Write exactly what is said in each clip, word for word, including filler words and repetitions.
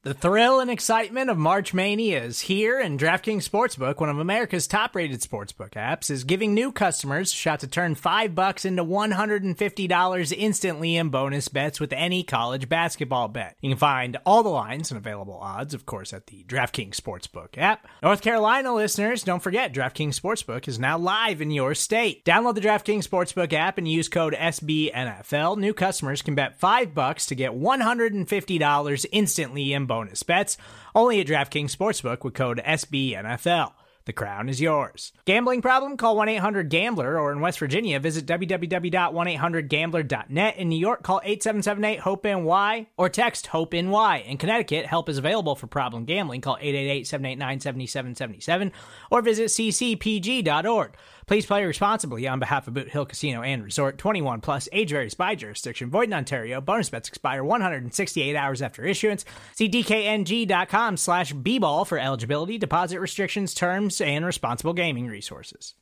The thrill and excitement of March Mania is here, and DraftKings Sportsbook, one of America's top-rated sportsbook apps, is giving new customers a shot to turn five bucks into one hundred fifty dollars instantly in bonus bets with any college basketball bet. You can find all the lines and available odds, of course, at the DraftKings Sportsbook app. North Carolina listeners, don't forget, DraftKings Sportsbook is now live in your state. Download the DraftKings Sportsbook app and use code S B N F L. New customers can bet five bucks to get one hundred fifty dollars instantly in bonus bets, only at DraftKings Sportsbook with code S B N F L. The crown is yours. Gambling problem? Call one eight hundred gambler, or in West Virginia, visit w w w dot one eight hundred gambler dot net. In New York, call eight seven seven eight hope N Y or text HOPE-NY. In Connecticut, help is available for problem gambling. Call eight eight eight, seven eight nine, seven seven seven seven or visit c c p g dot org. Please play responsibly on behalf of Boot Hill Casino and Resort. twenty-one plus, age varies by jurisdiction. Void in Ontario. Bonus bets expire one hundred sixty-eight hours after issuance. See d k n g dot com slash b ball for eligibility, deposit restrictions, terms, and responsible gaming resources.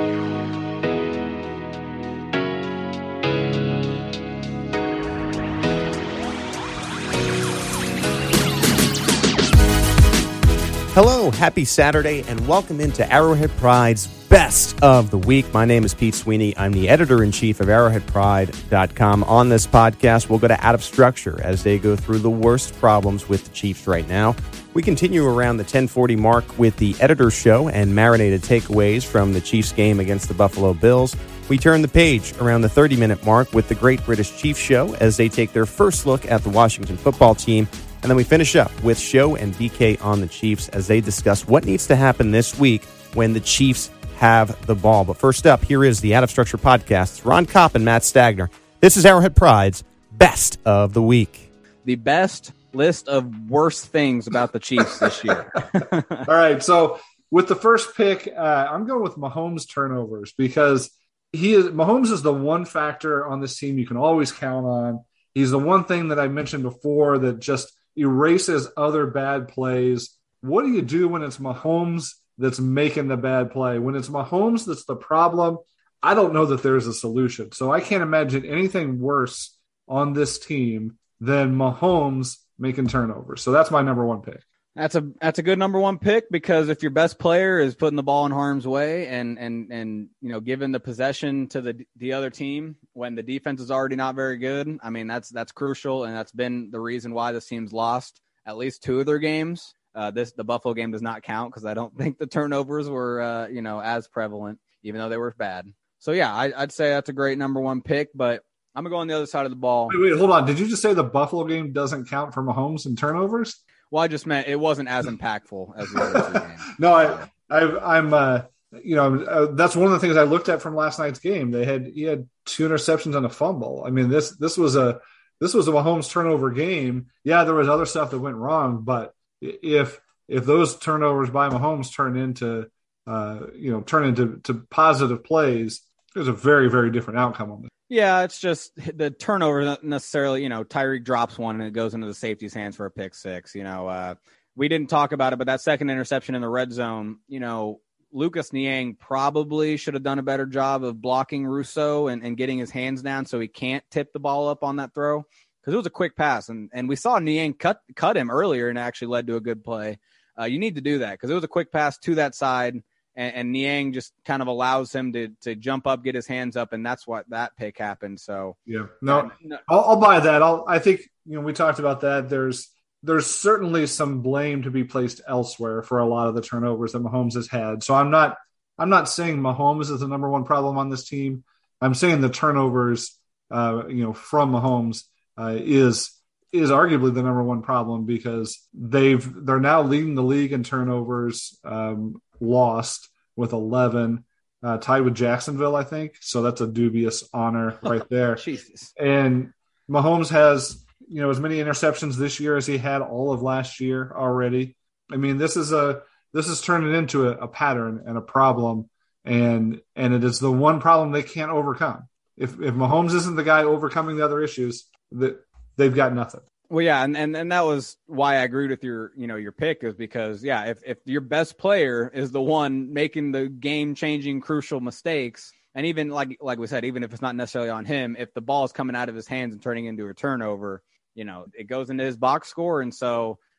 Hello, happy Saturday, and welcome into Arrowhead Pride's Best of the Week. My name is Pete Sweeney. I'm the editor-in-chief of arrowhead pride dot com. On this podcast, we'll go to Out of Structure as they go through the worst problems with the Chiefs right now. We continue around the ten forty mark with the Editor's Show and marinated takeaways from the Chiefs game against the Buffalo Bills. We turn the page around the thirty-minute mark with the Great British Chiefs Show as they take their first look at the Washington football team. And then we finish up with Show and B K on the Chiefs as they discuss what needs to happen this week when the Chiefs have the ball. But first up, here is the Out of Structure podcast. It's Ron Kopp and Matt Stagner. This is Arrowhead Pride's Best of the Week. The best list of worst things about the Chiefs this year. All right, so with the first pick, uh, I'm going with Mahomes turnovers because he is Mahomes is the one factor on this team you can always count on. He's the one thing that I mentioned before that just erases other bad plays. What do you do when it's Mahomes that's making the bad play? When it's Mahomes that's the problem, I don't know that there's a solution. So I can't imagine anything worse on this team than Mahomes making turnovers. So that's my number one pick. That's a that's a good number one pick because if your best player is putting the ball in harm's way and and and you know giving the possession to the the other team when the defense is already not very good, I mean that's that's crucial, and that's been the reason why this team's lost at least two of their games. Uh, this the Buffalo game does not count because I don't think the turnovers were uh, you know as prevalent, even though they were bad. So yeah, I, I'd say that's a great number one pick, but I'm gonna go on the other side of the ball. Wait, wait, hold on. Did you just say the Buffalo game doesn't count for Mahomes and turnovers? Well, I just meant it wasn't as impactful as the other two games. No, I, I, I'm, uh, you know, uh, that's one of the things I looked at from last night's game. They had he had two interceptions and a fumble. I mean, this this was a this was a Mahomes turnover game. Yeah, there was other stuff that went wrong, but if if those turnovers by Mahomes turn into, uh, you know, turn into to positive plays, there's a very very different outcome on this. Yeah, it's just the turnover, not necessarily, you know, Tyreek drops one and it goes into the safety's hands for a pick six. You know, uh, we didn't talk about it, but that second interception in the red zone, you know, Lucas Niang probably should have done a better job of blocking Rousseau and, and getting his hands down so he can't tip the ball up on that throw because it was a quick pass. And, and we saw Niang cut, cut him earlier and actually led to a good play. Uh, you need to do that because it was a quick pass to that side. And, and Niang just kind of allows him to to jump up, get his hands up, and that's what that pick happened. So yeah, no, no. I'll, I'll buy that. I'll, I think you know we talked about that. There's there's certainly some blame to be placed elsewhere for a lot of the turnovers that Mahomes has had. So I'm not I'm not saying Mahomes is the number one problem on this team. I'm saying the turnovers, uh, you know, from Mahomes uh, is is arguably the number one problem because they've they're now leading the league in turnovers. Um, lost with eleven, uh, tied with Jacksonville, I think. So that's a dubious honor right there. Jesus. And Mahomes has, you know, as many interceptions this year as he had all of last year already. I mean, this is a this is turning into a, a pattern and a problem, and and it is the one problem they can't overcome. If if Mahomes isn't the guy overcoming the other issues, that they've got nothing. Well, yeah, and, and and that was why I agreed with your, you know, your pick is because, yeah, if, if your best player is the one making the game-changing crucial mistakes, and even like like we said, even if it's not necessarily on him, if the ball is coming out of his hands and turning into a turnover, you know, it goes into his box score, and so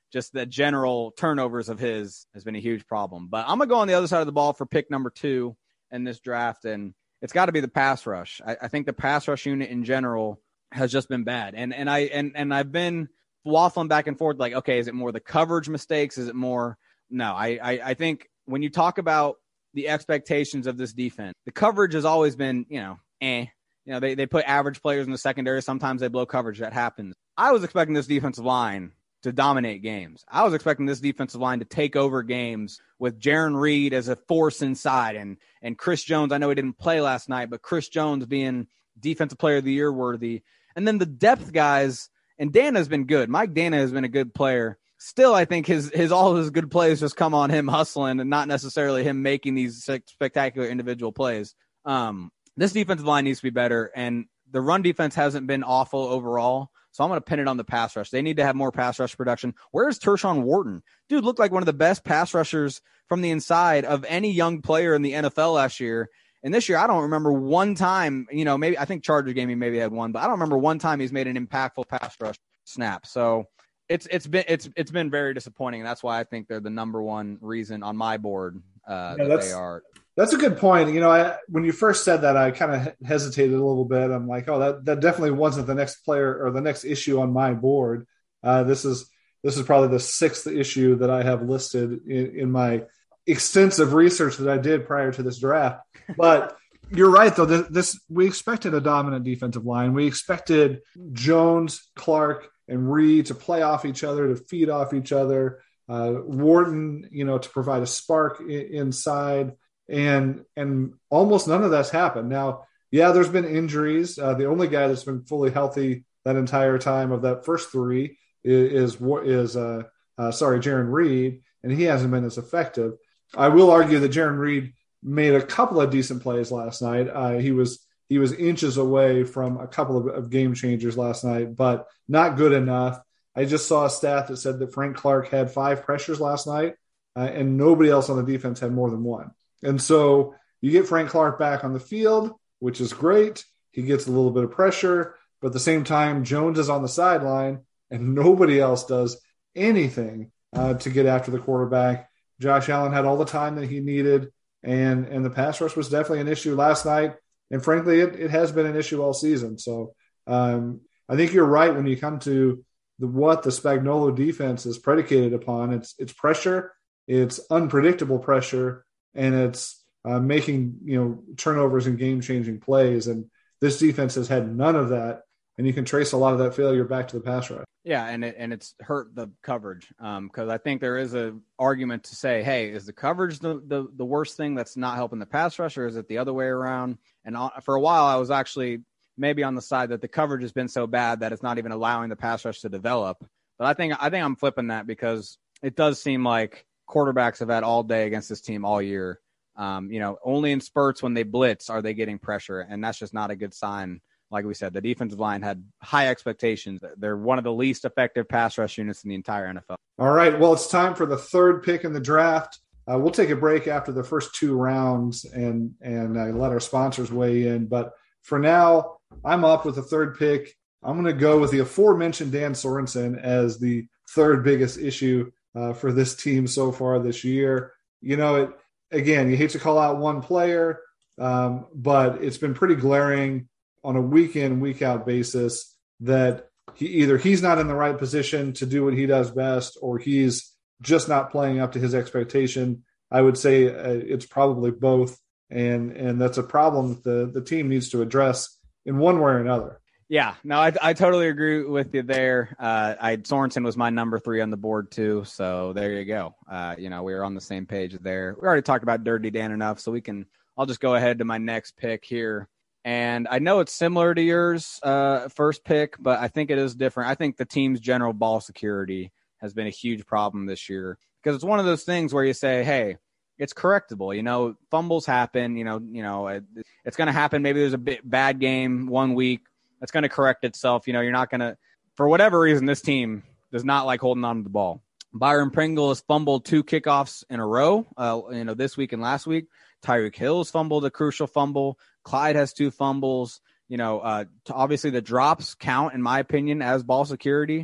just the general turnovers of his has been a huge problem. But I'm going to go on the other side of the ball for pick number two in this draft, and it's got to be the pass rush. I, I think the pass rush unit in general has just been bad. And and I and, and I've been waffling back and forth like, okay, is it more the coverage mistakes? Is it more – no, I, I, I think when you talk about the expectations of this defense, the coverage has always been, you know, eh. You know, they, they put average players in the secondary. Sometimes they blow coverage. That happens. I was expecting this defensive line to dominate games. I was expecting this defensive line to take over games with Jaron Reed as a force inside and and Chris Jones. I know he didn't play last night, but Chris Jones being defensive player of the year worthy. And then the depth guys, and Dana has been good. Mike Dana has been a good player. Still, I think his his all of his good plays just come on him hustling and not necessarily him making these spectacular individual plays. Um, this defensive line needs to be better, and the run defense hasn't been awful overall. So I'm going to pin it on the pass rush. They need to have more pass rush production. Where's Tershawn Wharton? Dude looked like one of the best pass rushers from the inside of any young player in the N F L last year. And this year, I don't remember one time, you know, maybe I think Chargers game he maybe had one, but I don't remember one time he's made an impactful pass rush snap. So it's it's been it's it's been very disappointing. And that's why I think they're the number one reason on my board uh, yeah, that they are. That's a good point. You know, I, when you first said that, I kind of hesitated a little bit. I'm like, oh, that, that definitely wasn't the next player or the next issue on my board. Uh, this is this is probably the sixth issue that I have listed in, in my extensive research that I did prior to this draft. But you're right, though. This, this we expected a dominant defensive line. We expected Jones, Clark, and Reed to play off each other, to feed off each other. Uh, Wharton, you know, to provide a spark I- inside. And and almost none of that's happened. Now, yeah, there's been injuries. Uh, the only guy that's been fully healthy that entire time of that first three is is, is uh, uh, sorry, Jaron Reed, and he hasn't been as effective. I will argue that Jaron Reed made a couple of decent plays last night. Uh, he was he was inches away from a couple of, of game changers last night, but not good enough. I just saw a stat that said that Frank Clark had five pressures last night, uh, and nobody else on the defense had more than one. And so you get Frank Clark back on the field, which is great. He gets a little bit of pressure, but at the same time, Jones is on the sideline and nobody else does anything uh, to get after the quarterback. Josh Allen had all the time that he needed, and, and the pass rush was definitely an issue last night. And frankly, it, it has been an issue all season. So um, I think you're right when you come to the, what the Spagnuolo defense is predicated upon. It's, it's pressure, it's unpredictable pressure, and it's uh, making, you know, turnovers and game-changing plays. And this defense has had none of that, and you can trace a lot of that failure back to the pass rush. Yeah, and it, and it's hurt the coverage because um, I think there is an argument to say, hey, is the coverage the, the, the worst thing that's not helping the pass rush, or is it the other way around? And for a while, I was actually maybe on the side that the coverage has been so bad that it's not even allowing the pass rush to develop. But I think I think I'm flipping that because it does seem like quarterbacks have had all day against this team all year. Um, you know, only in spurts when they blitz are they getting pressure, and that's just not a good sign. Like we said, the defensive line had high expectations. They're one of the least effective pass rush units in the entire N F L. All right, well, it's time for the third pick in the draft. Uh, we'll take a break after the first two rounds and and uh, let our sponsors weigh in. But for now, I'm up with the third pick. I'm going to go with the aforementioned Dan Sorensen as the third biggest issue uh, for this team so far this year. You know, it, again, you hate to call out one player, um, but it's been pretty glaring on a week in, week out basis that he either he's not in the right position to do what he does best, or he's just not playing up to his expectation. I would say uh, it's probably both. And, and that's a problem that the, the team needs to address in one way or another. Yeah, no, I, I totally agree with you there. Uh, I Sorensen was my number three on the board too, so there you go. Uh, you know, we were on the same page there. We already talked about Dirty Dan enough, so we can. I'll just go ahead to my next pick here, and I know it's similar to yours, uh, first pick, but I think it is different. I think the team's general ball security has been a huge problem this year because it's one of those things where you say, hey, it's correctable. You know, fumbles happen. You know, you know, it, it's going to happen. Maybe there's a bit bad game one week. It's going to correct itself. You know, you're not going to, for whatever reason, this team does not like holding on to the ball. Byron Pringle has fumbled two kickoffs in a row, uh, you know, this week and last week. Tyreek Hill's fumbled a crucial fumble. Clyde has two fumbles. You know, uh, obviously the drops count, in my opinion, as ball security.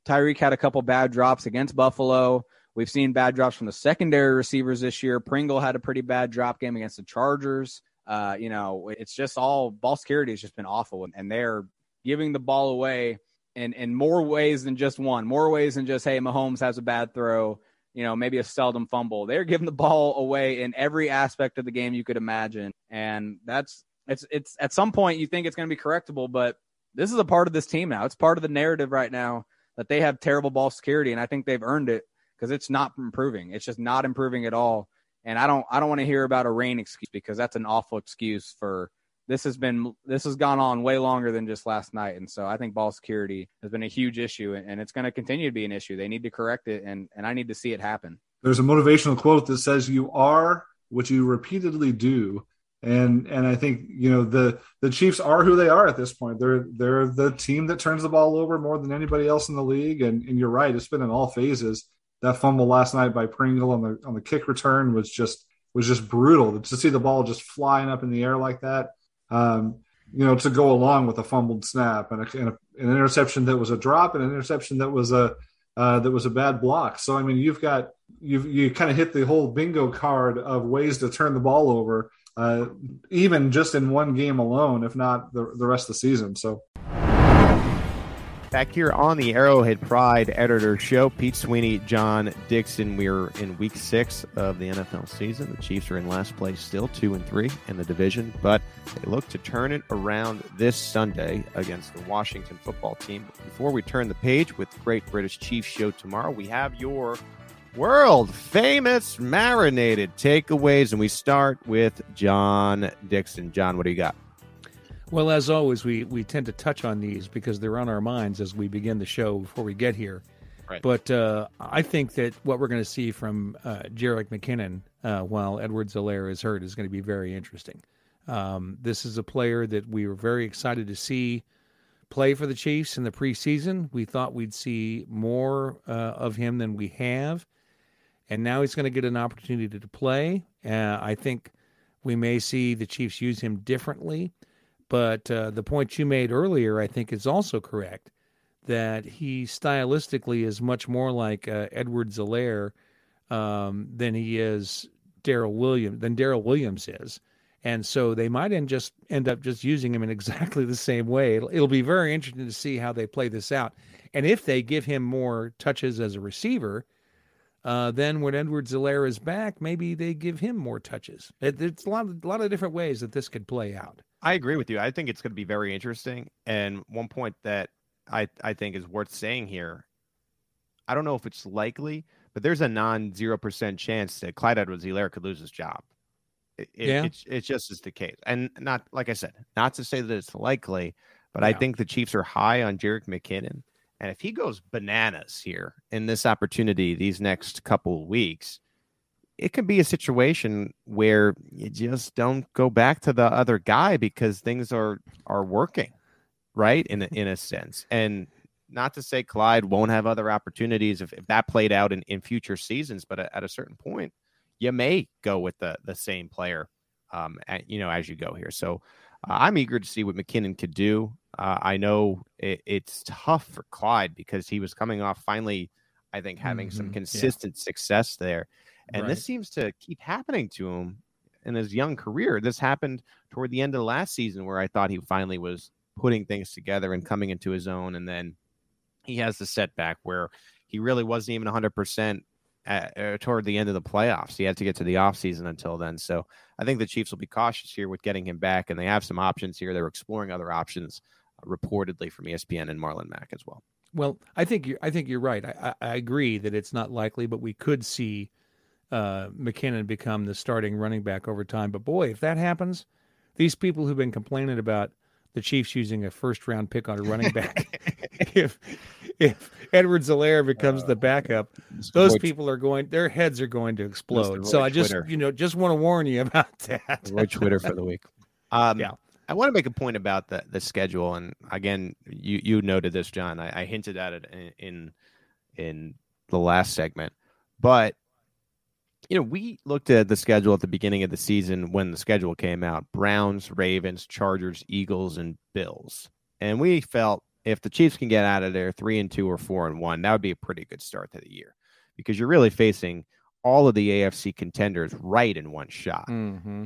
Tyreek had a couple bad drops against Buffalo. We've seen bad drops from the secondary receivers this year. Pringle had a pretty bad drop game against the Chargers. Uh, you know, it's just all ball security has just been awful, and they're giving the ball away in, in more ways than just one, more ways than just, hey, Mahomes has a bad throw, you know, maybe a seldom fumble. They're giving the ball away in every aspect of the game you could imagine. And that's, it's, it's at some point you think it's going to be correctable, but this is a part of this team now. It's part of the narrative right now that they have terrible ball security. And I think they've earned it because it's not improving. It's just not improving at all. And I don't, I don't want to hear about a rain excuse because that's an awful excuse for, This has been this has gone on way longer than just last night. And so I think ball security has been a huge issue, and it's going to continue to be an issue. They need to correct it, and, and I need to see it happen. There's a motivational quote that says you are what you repeatedly do. And and I think, you know, the the Chiefs are who they are at this point. They're they're the team that turns the ball over more than anybody else in the league. And and you're right, it's been in all phases. That fumble last night by Pringle on the on the kick return was just was just brutal. To see the ball just flying up in the air like that. Um, you know, to go along with a fumbled snap and, a, and a, an interception that was a drop and an interception that was a uh, that was a bad block. So I mean, you've got you've you kind of hit the whole bingo card of ways to turn the ball over, uh, even just in one game alone, if not the the rest of the season. So. Back here on the Arrowhead Pride Editor Show, Pete Sweeney, John Dixon. We're in week six of the N F L season. The Chiefs are in last place still, two and three in the division, but they look to turn it around this Sunday against the Washington football team. Before we turn the page with the Great British Chiefs show tomorrow, we have your world famous marinated takeaways, and we start with John Dixon. John, what do you got? Well, as always, we, we tend to touch on these because they're on our minds as we begin the show before we get here. Right. But uh, I think that what we're going to see from uh, Jerick McKinnon uh, while Edwards-Helaire is hurt is going to be very interesting. Um, this is a player that we were very excited to see play for the Chiefs in the preseason. We thought we'd see more uh, of him than we have. And now he's going to get an opportunity to play. Uh, I think we may see the Chiefs use him differently. But uh, the point you made earlier, I think, is also correct, that he stylistically is much more like uh, Edwards-Helaire um, than he is Darrell Williams, than Darrell Williams is. And so they might end just end up just using him in exactly the same way. It'll, it'll be very interesting to see how they play this out. And if they give him more touches as a receiver, uh, then when Edwards-Helaire is back, maybe they give him more touches. It, it's a lot, of, a lot of different ways that this could play out. I agree with you. I think it's going to be very interesting. And one point that I, I think is worth saying here, I don't know if it's likely, but there's a non zero percent chance that Clyde Edwards-Helaire could lose his job. It, yeah. It, it, it just is the case. And not, like I said, not to say that it's likely, but yeah. I think the Chiefs are high on Jerick McKinnon. And if he goes bananas here in this opportunity these next couple of weeks, it can be a situation where you just don't go back to the other guy because things are, are working, right, in a, in a sense. And not to say Clyde won't have other opportunities if, if that played out in, in future seasons, but at, at a certain point, you may go with the, the same player, um, at, you know, as you go here. So uh, I'm eager to see what McKinnon could do. Uh, I know it, it's tough for Clyde because he was coming off finally, I think, having mm-hmm. some consistent yeah. success there. And right. this seems to keep happening to him in his young career. This happened toward the end of the last season where I thought he finally was putting things together and coming into his own. And then he has the setback where he really wasn't even one hundred percent at, uh, toward the end of the playoffs. He had to get to the offseason until then. So I think the Chiefs will be cautious here with getting him back. And they have some options here. They're exploring other options, uh, reportedly from E S P N and Marlon Mack as well. Well, I think you're, I think you're right. I, I, I agree that it's not likely, but we could see uh, McKinnon become the starting running back over time. But boy, if that happens, these people who've been complaining about the Chiefs using a first round pick on a running back, if if Edwards-Helaire becomes uh, the backup, those Roy, people are going, their heads are going to explode. So I just, Twitter. you know, just want to warn you about that. Roy Twitter for the week. Um, yeah. I want to make a point about the, the schedule. And again, you, you noted this, John, I, I hinted at it in, in, in the last segment, but you know, we looked at the schedule at the beginning of the season when the schedule came out: Browns, Ravens, Chargers, Eagles, and Bills. And we felt if the Chiefs can get out of there three and two or four and one, that would be a pretty good start to the year, because you're really facing all of the A F C contenders right in one shot. Mm-hmm.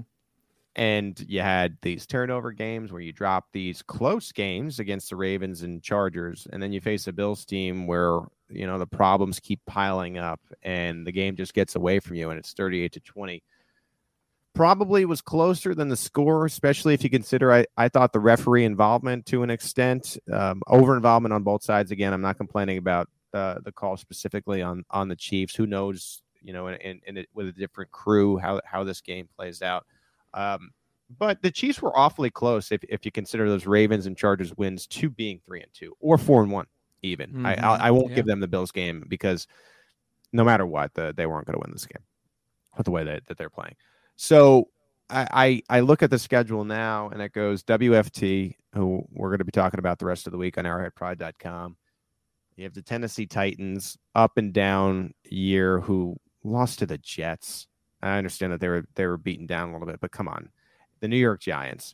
And you had these turnover games where you drop these close games against the Ravens and Chargers, and then you face a Bills team where, you know, the problems keep piling up and the game just gets away from you and it's thirty-eight to twenty. Probably was closer than the score, especially if you consider I, I thought the referee involvement to an extent, um, over involvement on both sides. Again, I'm not complaining about uh, the call specifically on on the Chiefs. Who knows, you know, in, in, in it, with a different crew, how, how this game plays out. Um, but the Chiefs were awfully close if, if you consider those Ravens and Chargers wins to being three and two or four and one even. Mm-hmm. I, I I won't yeah. give them the Bills game, because no matter what, the, they weren't going to win this game with the way that, that they're playing. So I, I I look at the schedule now, and it goes W F T, who we're going to be talking about the rest of the week on arrowhead pride dot com. You have the Tennessee Titans, up and down year, who lost to the Jets. I understand that they were they were beaten down a little bit, but come on. The New York Giants.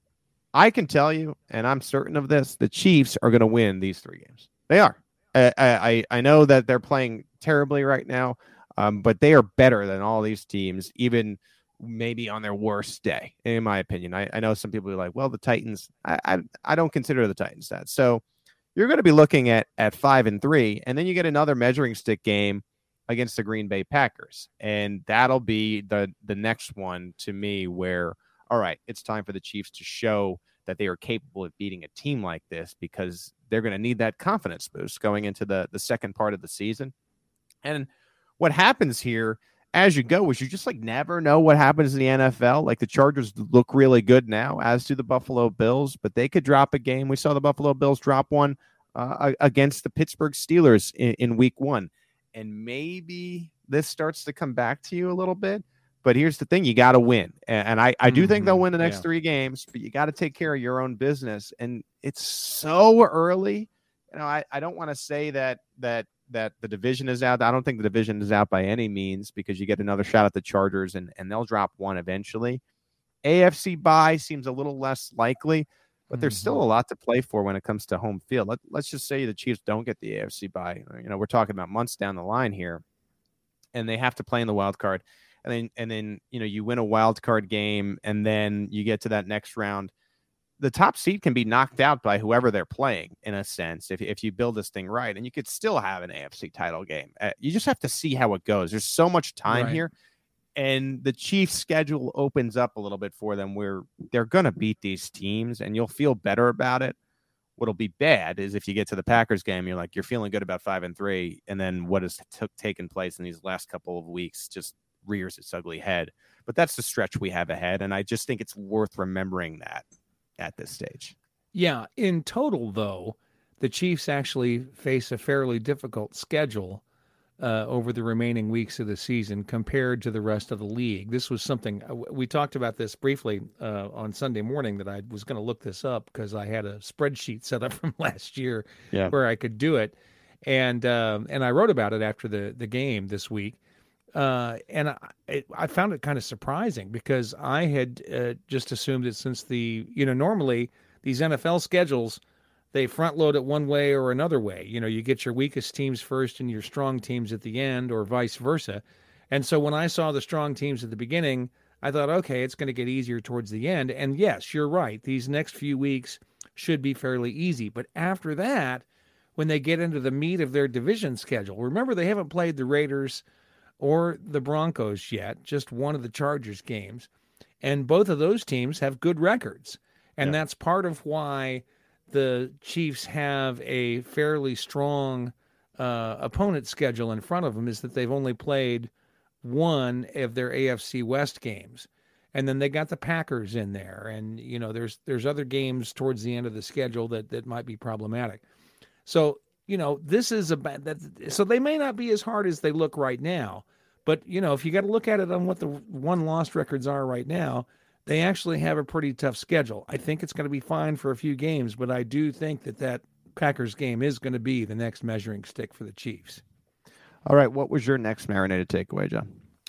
I can tell you, and I'm certain of this, the Chiefs are going to win these three games. They are. I, I, I know that they're playing terribly right now, um, but they are better than all these teams, even maybe on their worst day, in my opinion. I, I know some people are like, well, the Titans, I, I, I don't consider the Titans that. So you're going to be looking at, at five and three, and then you get another measuring stick game against the Green Bay Packers. And that'll be the, the next one to me where, all right, it's time for the Chiefs to show that they are capable of beating a team like this, because they're going to need that confidence boost going into the, the second part of the season. And what happens here as you go is you just like never know what happens in the N F L. Like the Chargers look really good now, as do the Buffalo Bills, but they could drop a game. We saw the Buffalo Bills drop one uh, against the Pittsburgh Steelers in, in week one. And maybe this starts to come back to you a little bit. But here's the thing, you got to win. And, and I, I do mm-hmm. think they'll win the next yeah. three games, but you got to take care of your own business. And it's so early. You know, I, I don't want to say that that that the division is out. I don't think the division is out by any means, because you get another shot at the Chargers, and, and they'll drop one eventually. A F C bye seems a little less likely, but there's mm-hmm. still a lot to play for when it comes to home field. Let, let's just say the Chiefs don't get the A F C bye. You know, we're talking about months down the line here, and they have to play in the wild card. And then, and then, you know, you win a wild card game, and then you get to that next round. The top seed can be knocked out by whoever they're playing, in a sense, if if you build this thing right, and you could still have an A F C title game. Uh, you just have to see how it goes. There's so much time right. here, and the Chiefs' schedule opens up a little bit for them, where they're going to beat these teams, and you'll feel better about it. What'll be bad is if you get to the Packers game, you're like, you're feeling good about five and three, and then what has t- taken place in these last couple of weeks just rears its ugly head. But that's the stretch we have ahead, and I just think it's worth remembering that at this stage. Yeah, in total, though, the Chiefs actually face a fairly difficult schedule uh, over the remaining weeks of the season compared to the rest of the league. This was something, we talked about this briefly uh, on Sunday morning, that I was going to look this up because I had a spreadsheet set up from last year yeah. where I could do it. And um, and I wrote about it after the, the game this week. Uh, and I, it, I found it kind of surprising, because I had uh, just assumed that since the, you know, normally these N F L schedules, they front load it one way or another way. You know, you get your weakest teams first and your strong teams at the end, or vice versa. And so when I saw the strong teams at the beginning, I thought, okay, it's going to get easier towards the end. And yes, you're right. These next few weeks should be fairly easy. But after that, when they get into the meat of their division schedule, remember, they haven't played the Raiders or the Broncos yet, just one of the Chargers games. And both of those teams have good records. And yeah. that's part of why the Chiefs have a fairly strong uh, opponent schedule in front of them, is that they've only played one of their A F C West games. And then they got the Packers in there. And, you know, there's there's other games towards the end of the schedule that, that might be problematic. So, you know, this is a bad, that, so they may not be as hard as they look right now. But, you know, if you got to look at it on what the one lost records are right now, they actually have a pretty tough schedule. I think it's going to be fine for a few games, but I do think that that Packers game is going to be the next measuring stick for the Chiefs. All right. What was your next marinated takeaway, John?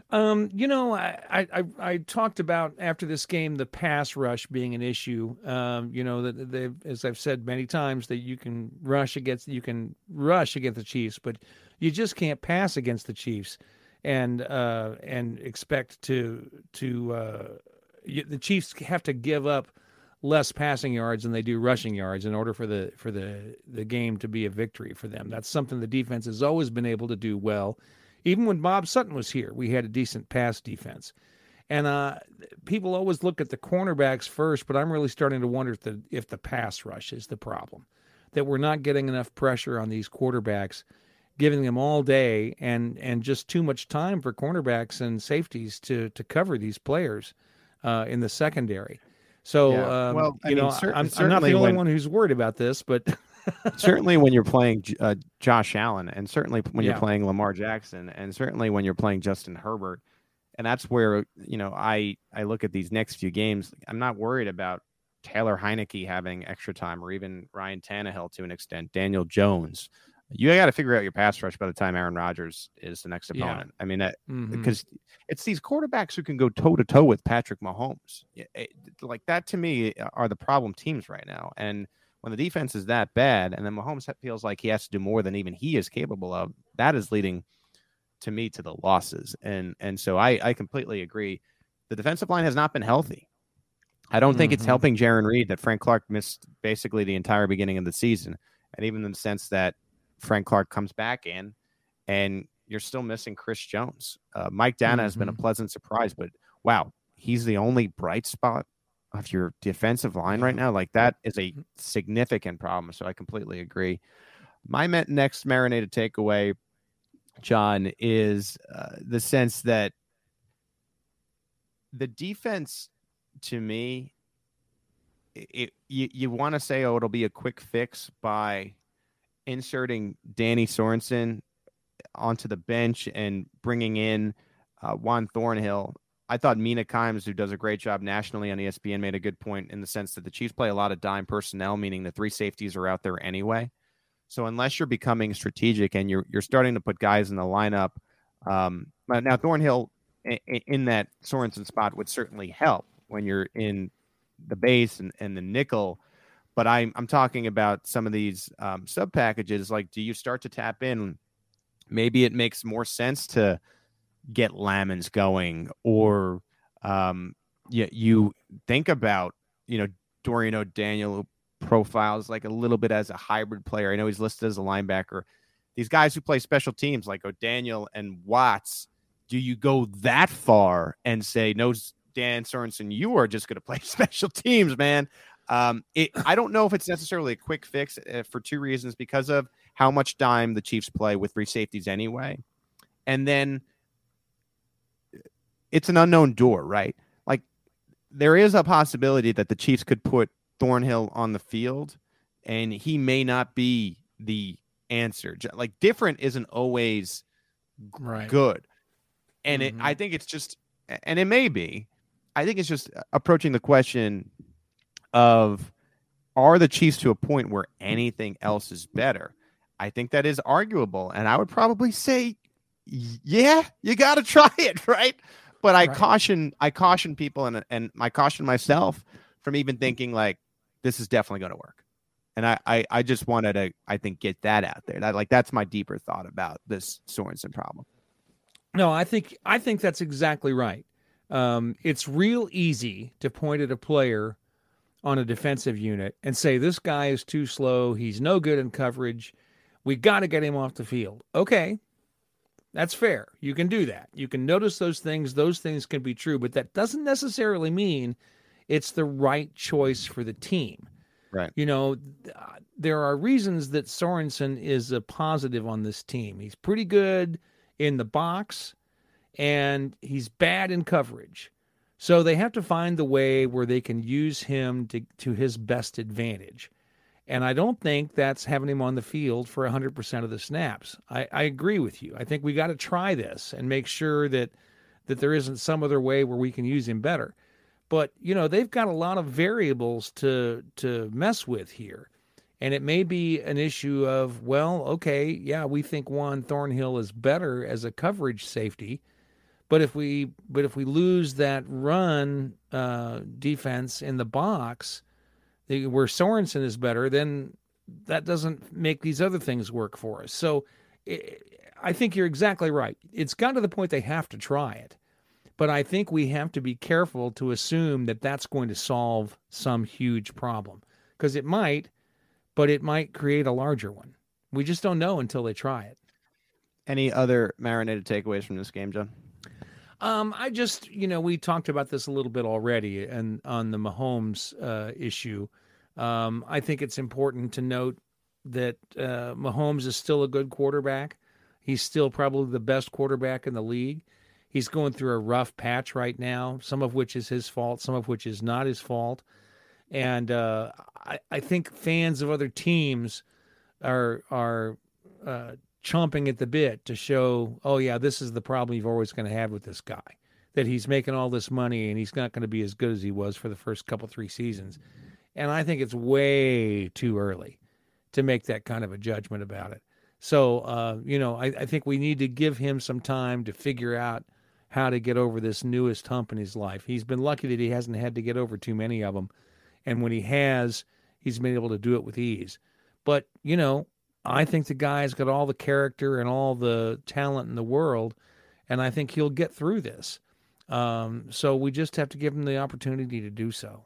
Um, you know, I, I I talked about after this game the pass rush being an issue. Um, you know that they, as I've said many times, that you can rush against you can rush against the Chiefs, but you just can't pass against the Chiefs, and uh, and expect to to uh, you, the Chiefs have to give up less passing yards than they do rushing yards in order for the for the the game to be a victory for them. That's something the defense has always been able to do well. Even when Bob Sutton was here, we had a decent pass defense. And uh, people always look at the cornerbacks first, but I'm really starting to wonder if the, if the pass rush is the problem, that we're not getting enough pressure on these quarterbacks, giving them all day and and just too much time for cornerbacks and safeties to to cover these players uh, in the secondary. So, Yeah. um, Well, I you mean, know, cer- I'm, I'm not certainly the only when- one who's worried about this, but certainly when you're playing uh, Josh Allen, and certainly when Yeah. you're playing Lamar Jackson, and certainly when you're playing Justin Herbert, and that's where you know I I look at these next few games. I'm not worried about Taylor Heineke having extra time, or even Ryan Tannehill to an extent, Daniel Jones. You got to figure out your pass rush by the time Aaron Rodgers is the next Yeah. opponent. I mean, that, Mhm. because it's these quarterbacks who can go toe to toe with Patrick Mahomes. It- it- like that to me are the problem teams right now. And when the defense is that bad, and then Mahomes feels like he has to do more than even he is capable of, that is leading to me to the losses. And and so I, I completely agree. The defensive line has not been healthy. I don't think it's Mhm. helping Jaron Reed that Frank Clark missed basically the entire beginning of the season. And even in the sense that Frank Clark comes back in and you're still missing Chris Jones. Uh, Mike Dana has been a pleasant surprise, but wow, he's the only bright spot of your defensive line right now. Like, that is a significant problem. So I completely agree. My met next marinated takeaway, John, is uh, the sense that the defense, to me, it, it you, you want to say, oh, it'll be a quick fix by inserting Danny Sorensen onto the bench and bringing in uh, Juan Thornhill. I thought Mina Kimes, who does a great job nationally on E S P N, made a good point in the sense that the Chiefs play a lot of dime personnel, meaning the three safeties are out there anyway. So unless you're becoming strategic and you're you're starting to put guys in the lineup, um, now Thornhill in, in that Sorensen spot would certainly help when you're in the base and, and the nickel. But I'm I'm talking about some of these um, sub packages. Like, do you start to tap in? Maybe it makes more sense to get Lamons going, or um, you, you think about, you know, Dorian O'Daniel profiles like a little bit as a hybrid player. I know he's listed as a linebacker. These guys who play special teams like O'Daniel and Watts, do you go that far and say, no, Dan Sorensen, you are just going to play special teams, man? Um, it, I don't know if it's necessarily a quick fix uh, for two reasons, because of how much dime the Chiefs play with three safeties anyway. And then it's an unknown door, right? Like, there is a possibility that the Chiefs could put Thornhill on the field and he may not be the answer. Like, different isn't always Right. good. And Mhm. it, I think it's just, and it may be, I think it's just approaching the question of, are the Chiefs to a point where anything else is better? I think that is arguable. And I would probably say, yeah, you got to try it. Right. But I Right. caution, I caution people, and, and I caution myself from even thinking like, this is definitely going to work. And I, I, I just wanted to, I think, get that out there. That, like, that's my deeper thought about this Sorensen problem. No, I think I think that's exactly right. Um, it's real easy to point at a player on a defensive unit and say, this guy is too slow. He's no good in coverage. We got to get him off the field. Okay, that's fair. You can do that. You can notice those things. Those things can be true, but that doesn't necessarily mean it's the right choice for the team. Right. You know, there are reasons that Sorensen is a positive on this team. He's pretty good in the box, and he's bad in coverage. So they have to find the way where they can use him to, to his best advantage. And I don't think that's having him on the field for one hundred percent of the snaps. I, I agree with you. I think we got to try this and make sure that that there isn't some other way where we can use him better. But, you know, they've got a lot of variables to to mess with here. And it may be an issue of, well, okay, yeah, we think Juan Thornhill is better as a coverage safety, But if we but if we lose that run uh, defense in the box, where Sorensen is better, then that doesn't make these other things work for us. So it, I think you're exactly right. It's gotten to the point they have to try it. But I think we have to be careful to assume that that's going to solve some huge problem. Because it might, but it might create a larger one. We just don't know until they try it. Any other marinated takeaways from this game, John? Um, I just, you know, we talked about this a little bit already and on the Mahomes uh, issue. Um, I think it's important to note that uh, Mahomes is still a good quarterback. He's still probably the best quarterback in the league. He's going through a rough patch right now, some of which is his fault, some of which is not his fault. And uh, I, I think fans of other teams are are uh, chomping at the bit to show, oh, yeah, this is the problem you've always going to have with this guy, that he's making all this money and he's not going to be as good as he was for the first couple, three seasons. And I think it's way too early to make that kind of a judgment about it. So, uh, you know, I, I think we need to give him some time to figure out how to get over this newest hump in his life. He's been lucky that he hasn't had to get over too many of them. And when he has, he's been able to do it with ease. But, you know, I think the guy's got all the character and all the talent in the world, and I think he'll get through this. Um, so we just have to give him the opportunity to do so.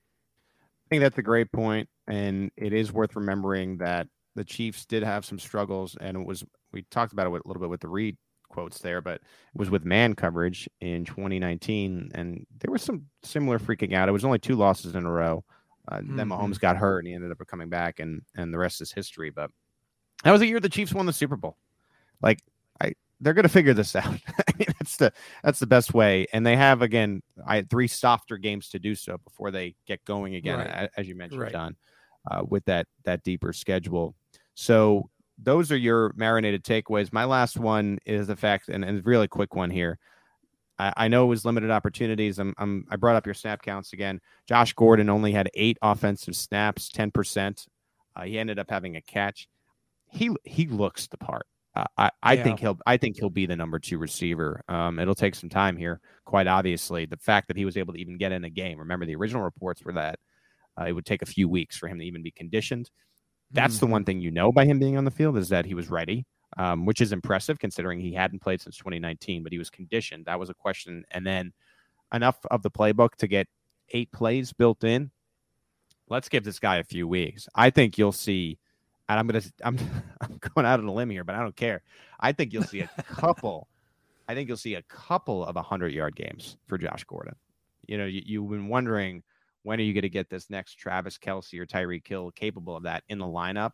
I think that's a great point, and it is worth remembering that the Chiefs did have some struggles, and it was we talked about it a little bit with the Reed quotes there, but it was with man coverage in twenty nineteen, and there was some similar freaking out. It was only two losses in a row. Uh, mm-hmm. Then Mahomes got hurt, and he ended up coming back, and and the rest is history. But that was the year the Chiefs won the Super Bowl. Like, I, they're going to figure this out. I mean, that's the that's the best way. And they have, again, I had three softer games to do so before they get going again, right. as you mentioned, right. John, uh, with that that deeper schedule. So those are your marinated takeaways. My last one is the fact, and, and a really quick one here. I, I know it was limited opportunities. I'm, I'm, I brought up your snap counts again. Josh Gordon only had eight offensive snaps, ten percent. Uh, he ended up having a catch. He he looks the part. Uh, I, I yeah. think he'll I think he'll be the number two receiver. Um, it'll take some time here, quite obviously. The fact that he was able to even get in a game. Remember, the original reports were that uh, it would take a few weeks for him to even be conditioned. That's mm-hmm. the one thing you know by him being on the field is that he was ready, um, which is impressive considering he hadn't played since twenty nineteen, but he was conditioned. That was a question. And then enough of the playbook to get eight plays built in. Let's give this guy a few weeks. I think you'll see. And I'm gonna I'm I'm going out on a limb here, but I don't care. I think you'll see a couple. I think you'll see a couple of a hundred yard games for Josh Gordon. You know, you, you've been wondering when are you going to get this next Travis Kelce or Tyreek Hill capable of that in the lineup.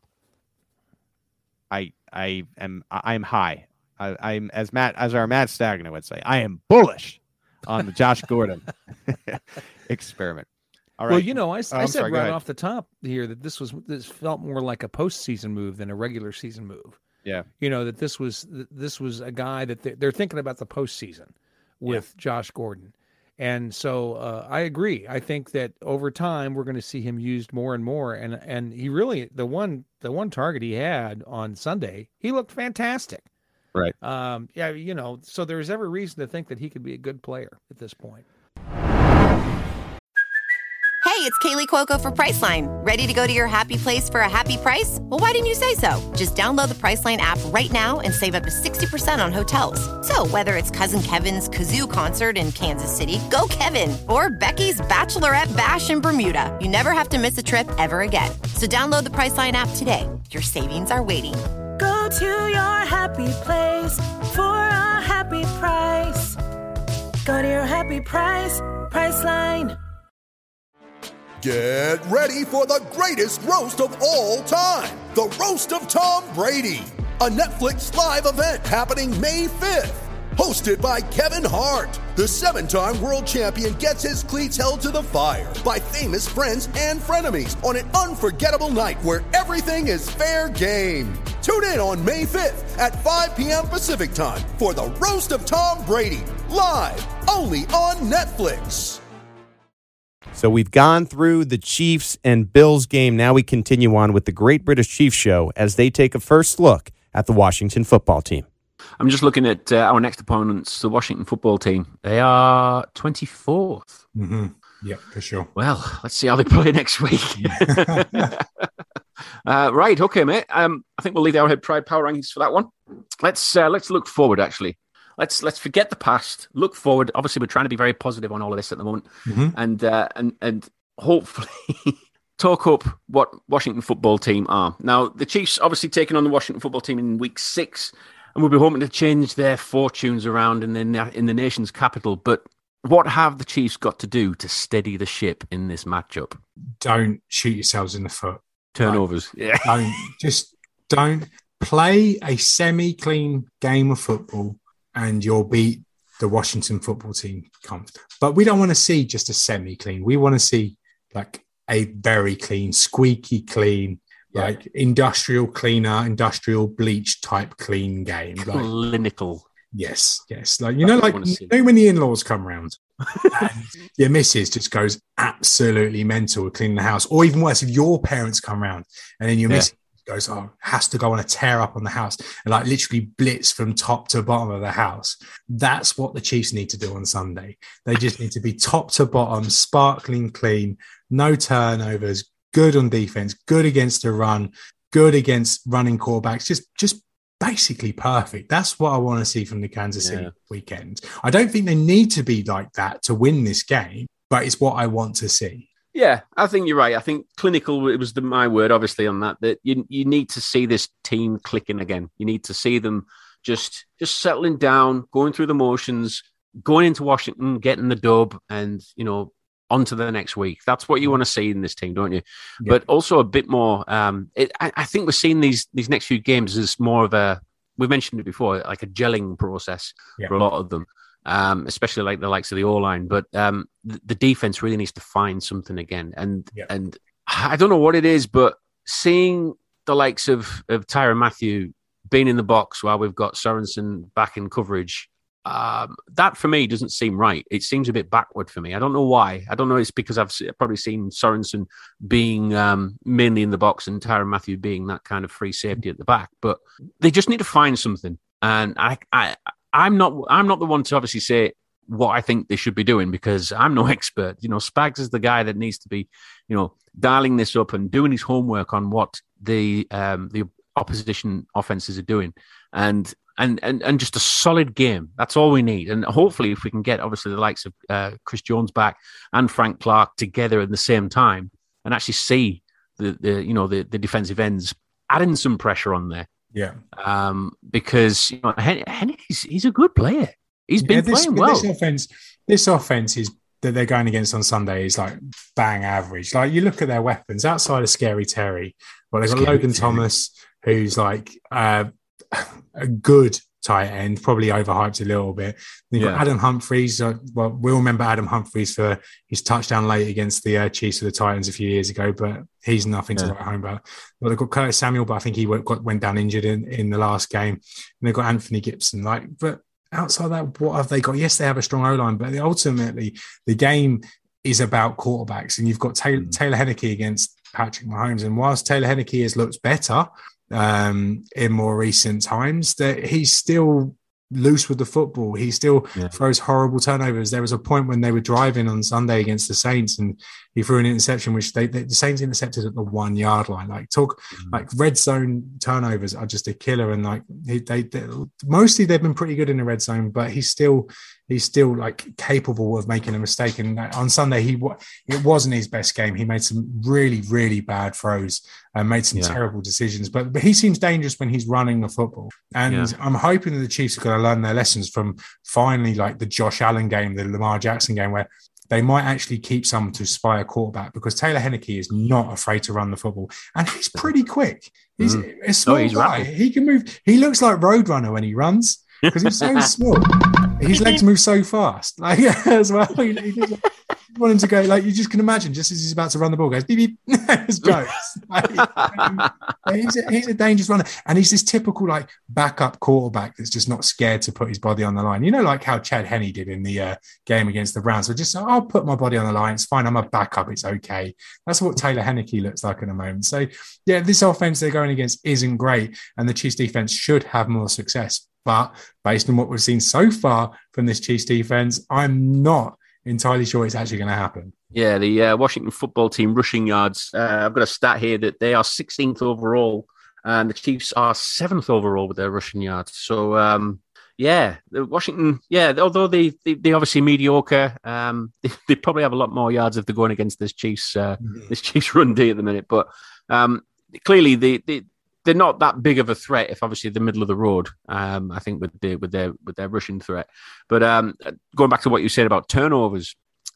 I I am I'm high. I, I'm as Matt as our Matt Stagner would say. I am bullish on the Josh Gordon experiment. All right. Well, you know, I, oh, I said sorry, right off the top here that this was this felt more like a postseason move than a regular season move. Yeah. You know, that this was this was a guy that they're, they're thinking about the postseason with yeah. Josh Gordon. And so uh, I agree. I think that over time we're going to see him used more and more. And and he really the one the one target he had on Sunday, he looked fantastic. Right. Um, yeah. You know, so there's every reason to think that he could be a good player at this point. Hey, it's Kaylee Cuoco for Priceline. Ready to go to your happy place for a happy price? Well, why didn't you say so? Just download the Priceline app right now and save up to sixty percent on hotels. So whether it's Cousin Kevin's Kazoo Concert in Kansas City, go Kevin, or Becky's Bachelorette Bash in Bermuda, you never have to miss a trip ever again. So download the Priceline app today. Your savings are waiting. Go to your happy place for a happy price. Go to your happy price, Priceline. Get ready for the greatest roast of all time, the Roast of Tom Brady, a Netflix live event happening May fifth. Hosted by Kevin Hart, the seven-time world champion gets his cleats held to the fire by famous friends and frenemies on an unforgettable night where everything is fair game. Tune in on May fifth at five p.m. Pacific time for the Roast of Tom Brady, live only on Netflix. So we've gone through the Chiefs and Bills game. Now we continue on with the Great British Chiefs Show as they take a first look at the Washington football team. I'm just looking at uh, our next opponents, the Washington football team. They are twenty-fourth. Mm-hmm. Yeah, for sure. Well, let's see how they play next week. uh, right, okay, mate. Um, I think we'll leave the Arrowhead Pride Power Rankings for that one. Let's uh, let's look forward. Actually, let's let's forget the past. Look forward. Obviously, we're trying to be very positive on all of this at the moment, mm-hmm. and uh, and and hopefully talk up what Washington football team are. Now, the Chiefs obviously taking on the Washington football team in week six, and we'll be hoping to change their fortunes around in the in the nation's capital. But what have the Chiefs got to do to steady the ship in this matchup? Don't shoot yourselves in the foot. Turnovers. Like, yeah. Don't, just don't play a semi-clean game of football and you'll beat the Washington football team comfortably. But we don't want to see just a semi-clean. We want to see like a very clean, squeaky clean, yeah. like industrial cleaner, industrial bleach type clean game. Like, clinical. Yes, yes. Like, you know, like you know when the in-laws come round and your missus just goes absolutely mental with cleaning the house. Or even worse, if your parents come round and then your yeah. missus goes, oh, has to go on a tear up on the house and like literally blitz from top to bottom of the house. That's what the Chiefs need to do on Sunday. They just need to be top to bottom, sparkling clean, no turnovers, good on defense, good against the run, good against running quarterbacks, just, just basically perfect. That's what I want to see from the Kansas City yeah. weekend. I don't think they need to be like that to win this game, but it's what I want to see. Yeah, I think you're right. I think clinical, it was the, my word, obviously, on that, that you you need to see this team clicking again. You need to see them just just settling down, going through the motions, going into Washington, getting the dub, and, you know, on to the next week. That's what you want to see in this team, don't you? Yeah. But also a bit more, um, it, I, I think we're seeing these these next few games as more of a, we mentioned it before, like a gelling process yeah. for a lot of them. Um, especially like the likes of the O-line, but um, the, the defense really needs to find something again. And yeah. and I don't know what it is, but seeing the likes of, of Tyrann Mathieu being in the box while we've got Sorensen back in coverage, um, that for me doesn't seem right. It seems a bit backward for me. I don't know why. I don't know. It's because I've probably seen Sorensen being um, mainly in the box and Tyrann Mathieu being that kind of free safety at the back, but they just need to find something. And I, I, I'm not I'm not the one to obviously say what I think they should be doing because I'm no expert. You know, Spags is the guy that needs to be, you know, dialing this up and doing his homework on what the um, the opposition offenses are doing, and and and and just a solid game. That's all we need. And hopefully, if we can get obviously the likes of uh, Chris Jones back and Frank Clark together at the same time, and actually see the, the you know the, the defensive ends adding some pressure on there. Yeah, um, because you know Henneke's he's a good player. He's been yeah, this, playing well. This offense, this offense is that they're going against on Sunday is like bang average. Like you look at their weapons outside of Scary Terry. Well, they've got Scary Logan Terry. Thomas, who's like uh, a good tight end, probably overhyped a little bit. You've yeah. got Adam Humphries. Uh, well, we'll remember Adam Humphries for his touchdown late against the uh, Chiefs of the Titans a few years ago, but he's nothing yeah. to write home about. Well, they've got Curtis Samuel, but I think he went, got, went down injured in, in the last game. And they've got Anthony Gibson. Like, but outside that, what have they got? Yes, they have a strong O-line, but ultimately the game is about quarterbacks, and you've got Taylor, mm. Taylor Heinicke against Patrick Mahomes. And whilst Taylor Heinicke has looked better um, in more recent times, that he's still loose with the football. He still yeah. throws horrible turnovers. There was a point when they were driving on Sunday against the Saints and he threw an interception, which they, they the Saints intercepted at the one yard line. Like talk, mm-hmm. like red zone turnovers are just a killer. And like he, they, they, mostly they've been pretty good in the red zone, but he's still, he's still like capable of making a mistake. And on Sunday, he it wasn't his best game. He made some really, really bad throws and made some yeah. terrible decisions. But but he seems dangerous when he's running the football. And yeah. I'm hoping that the Chiefs are going to learn their lessons from finally like the Josh Allen game, the Lamar Jackson game, where they might actually keep someone to spy a quarterback, because Taylor Heinicke is not afraid to run the football. And he's pretty quick. He's mm. a small oh, he's guy. Rapid. He can move. He looks like Roadrunner when he runs because he's so small. His legs move so fast, like as well. He, he does, want him to go, like, you just can imagine, just as he's about to run the ball, goes, beep, beep, just goes. Like, um, he's, a, he's a dangerous runner. And he's this typical, like, backup quarterback that's just not scared to put his body on the line. You know, like how Chad Henne did in the uh, game against the Browns. So just, oh, I'll put my body on the line. It's fine. I'm a backup. It's okay. That's what Taylor Heinicke looks like at the moment. So, yeah, this offense they're going against isn't great. And the Chiefs defense should have more success. But based on what we've seen so far from this Chiefs defense, I'm not entirely sure it's actually going to happen. Yeah, the uh, Washington football team rushing yards. Uh, I've got a stat here that they are sixteenth overall, and the Chiefs are seventh overall with their rushing yards. So, um, yeah, the Washington. Yeah, although they they, they obviously mediocre, um, they, they probably have a lot more yards if they're going against this Chiefs uh, mm-hmm. this Chiefs run D at the minute. But um, clearly, they, they they're not that big of a threat if obviously the middle of the road. Um, I think with the, with their with their rushing threat. But um, going back to what you said about turnovers,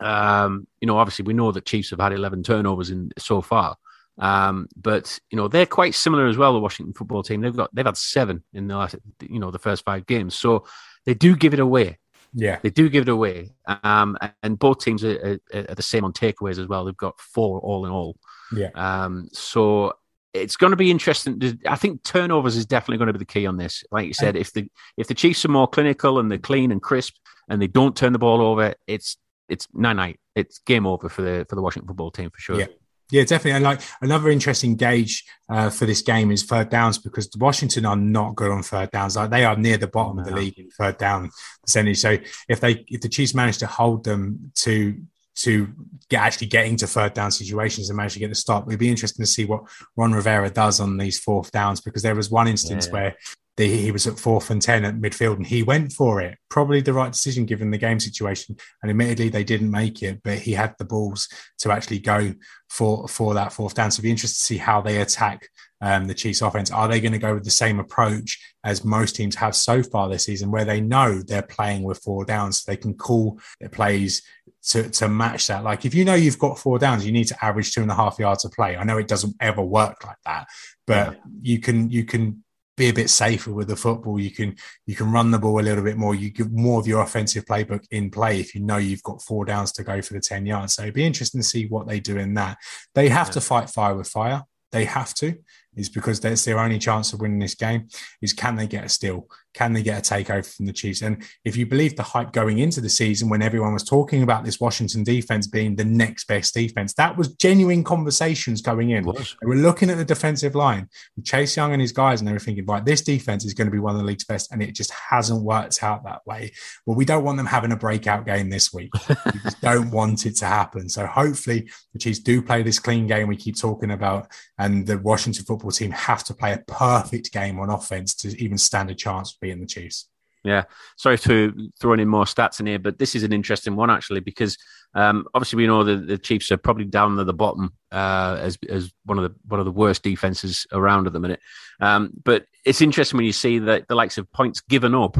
um, you know, obviously we know that Chiefs have had eleven turnovers in so far. Um, but you know they're quite similar as well. The Washington football team, they've got they've had seven in the last, you know, the first five games. So they do give it away. Yeah, they do give it away. Um, and both teams are, are, are the same on takeaways as well. They've got four all in all. Yeah. Um, so. It's going to be interesting. To, I think turnovers is definitely going to be the key on this. Like you said, if the if the Chiefs are more clinical and they're clean and crisp and they don't turn the ball over, it's it's nine nine. It's game over for the for the Washington football team for sure. Yeah. Yeah, definitely. And like another interesting gauge uh, for this game is third downs, because Washington are not good on third downs. Like they are near the bottom no. of the league in third down percentage. So if they if the Chiefs manage to hold them to to get actually getting to third down situations and manage to get the stop, it'd be interesting to see what Ron Rivera does on these fourth downs, because there was one instance yeah. where the, he was at fourth and ten at midfield and he went for it. Probably the right decision given the game situation. And admittedly, they didn't make it, but he had the balls to actually go for, for that fourth down. So it'd be interesting to see how they attack um, the Chiefs offense. Are they going to go with the same approach as most teams have so far this season, where they know they're playing with four downs, so they can call their plays to, to match that? Like if you know you've got four downs, you need to average two and a half yards of play. I know it doesn't ever work like that, but yeah. you can you can be a bit safer with the football. You can you can run the ball a little bit more. You give more of your offensive playbook in play if you know you've got four downs to go for the ten yards. So it'd be interesting to see what they do in that. They have yeah. to fight fire with fire. They have to, is because that's their only chance of winning this game, is can they get a steal? Can they get a takeover from the Chiefs? And if you believe the hype going into the season, when everyone was talking about this Washington defense being the next best defense, that was genuine conversations going in. They were looking at the defensive line with Chase Young and his guys, and they were thinking, right, this defense is going to be one of the league's best, and it just hasn't worked out that way. Well, we don't want them having a breakout game this week. We just don't want it to happen. So hopefully the Chiefs do play this clean game we keep talking about, and the Washington football team have to play a perfect game on offense to even stand a chance being the Chiefs. Yeah, sorry to throwing in more stats in here, but this is an interesting one actually, because um, obviously we know that the Chiefs are probably down at the bottom uh, as as one of the one of the worst defenses around at the minute. Um, but it's interesting when you see that the likes of points given up,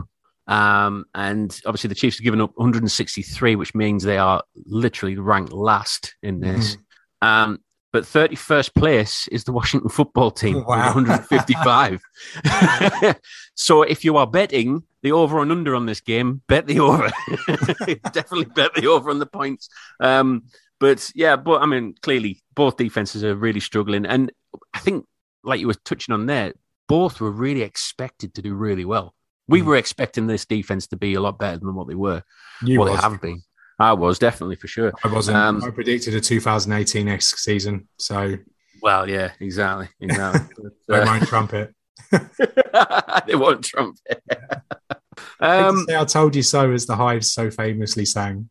um, and obviously the Chiefs have given up one hundred sixty-three, which means they are literally ranked last in this. Mm-hmm. Um, But thirty-first place is the Washington football team wow. with one hundred fifty-five. So if you are betting the over and under on this game, bet the over. Definitely bet the over on the points. Um, but yeah, but I mean, clearly both defenses are really struggling. And I think, like you were touching on there, both were really expected to do really well. We mm. were expecting this defense to be a lot better than what they were. You what was. They have been. I was, definitely, for sure. I wasn't. Um, I predicted a two thousand eighteen-esque season, so... Well, yeah, exactly. exactly. They uh, won't trump it. They won't trump it. um, I, I told you so, as the Hives so famously sang.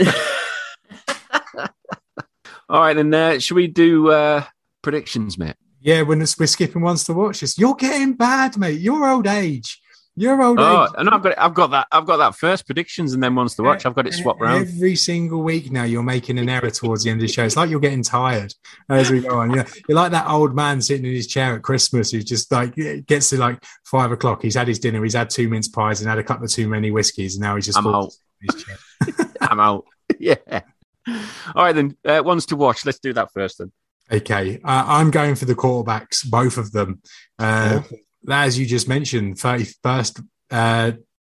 All right, then, uh, should we do uh, predictions, mate? Yeah, when we're skipping ones to watch. It's, you're getting bad, mate. Your old age. Your old oh, age. and I've got I've got that I've got that first predictions and then ones to watch. I've got it swapped around every single week now. You're making an error towards the end of the show. It's like you're getting tired as we go on. You're, you're like that old man sitting in his chair at Christmas who just like gets to like five o'clock. He's had his dinner. He's had two mince pies and had a couple of too many whiskeys, and now he's just I'm out. In his chair. I'm out. Yeah. All right then. Uh, ones to watch. Let's do that first then. Okay, uh, I'm going for the quarterbacks, both of them. Uh, As you just mentioned, thirty-first uh,